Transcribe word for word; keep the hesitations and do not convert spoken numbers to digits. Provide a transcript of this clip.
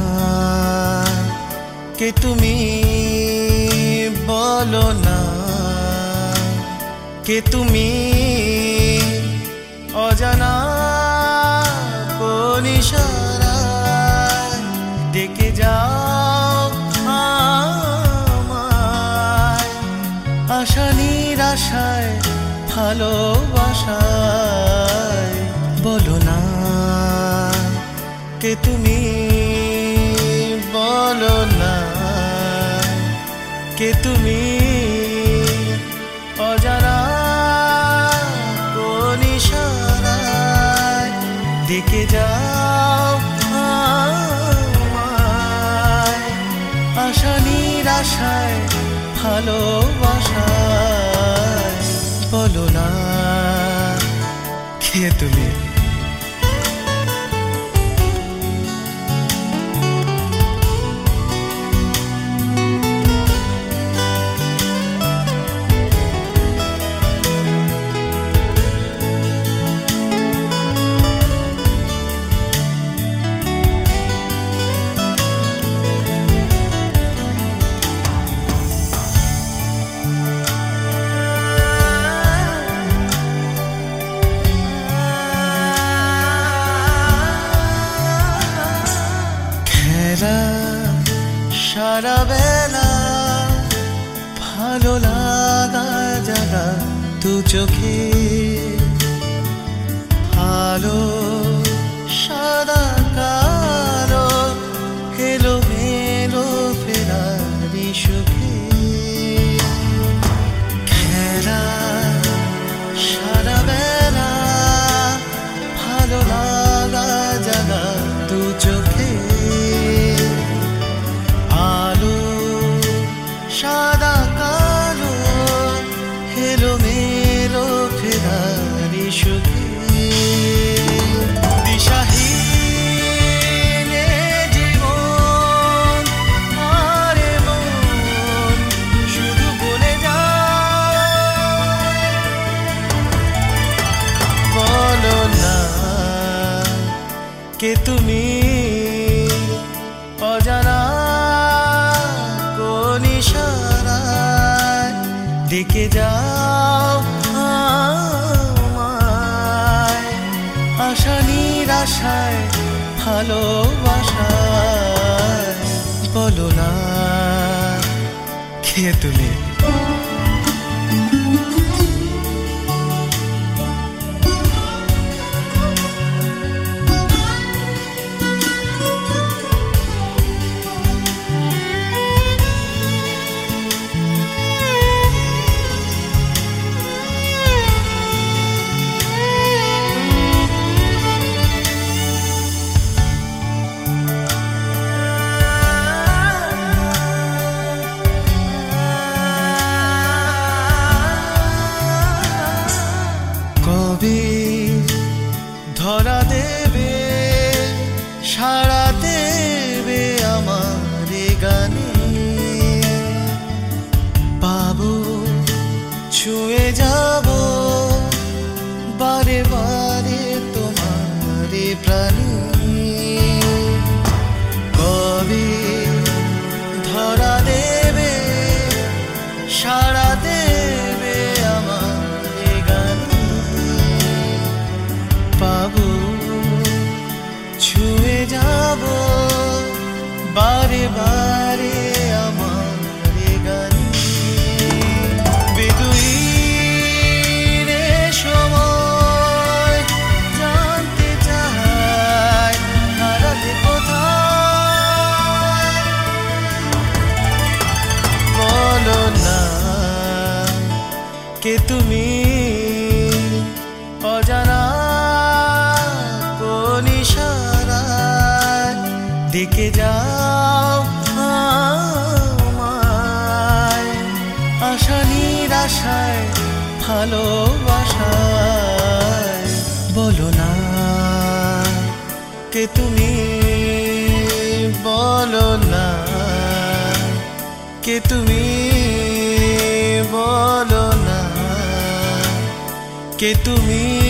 কে তুমি বলো না, কে তুমি অজানা কোন ইশারায় ডেকে যাও আমায়, আশা নিরাশায় ভালোবাসায়। বলো না কে তুমি বলো না, কে তুমি অজানা কোন ইশারায় ডেকে যাও আমায়, আশা নিরাশায় ভালোবাসায়। বলো না কে তুমি। সারা বেলা ভালো লাগা জাগা দু চোখে, ভালো সাদা কালো হেলো মেলো ফেরারি সুখে। খেলা সারা বেলা ভালো লাগা জাগা দু চোখে, সাদা কালো হেলো মেলো ফেরারি সুখে। দিশাহীন জীবন আরে মন শুধু বলে যায়, বলো না কে তুমি অজানা কোন ইশারায় ডেকে যাও আমায়, আশা নিরাশায় ভালোবাসায়। বলো না কে তুমি। ধরা দেবে সাড়া দেবে আমার গানে, পাবো ছুঁয়ে যাব বারে বারে তোমার প্রাণে। কবে ধরা দেবে সাড়া দেবে আমার গানে, পাবো ছুঁয়ে যাব বারে বারে আমার গানে। বেদুইনের সময় জানতে চায় হারাতে কোথায়, বলো না কে তুমি অজানা কোন ইশারায় ডেকে যাও আমায়, আশা নিরাশায় ভালোবাসায়। বলো না কে তুমি বলো না কে তুমি বলো না কে তুমি।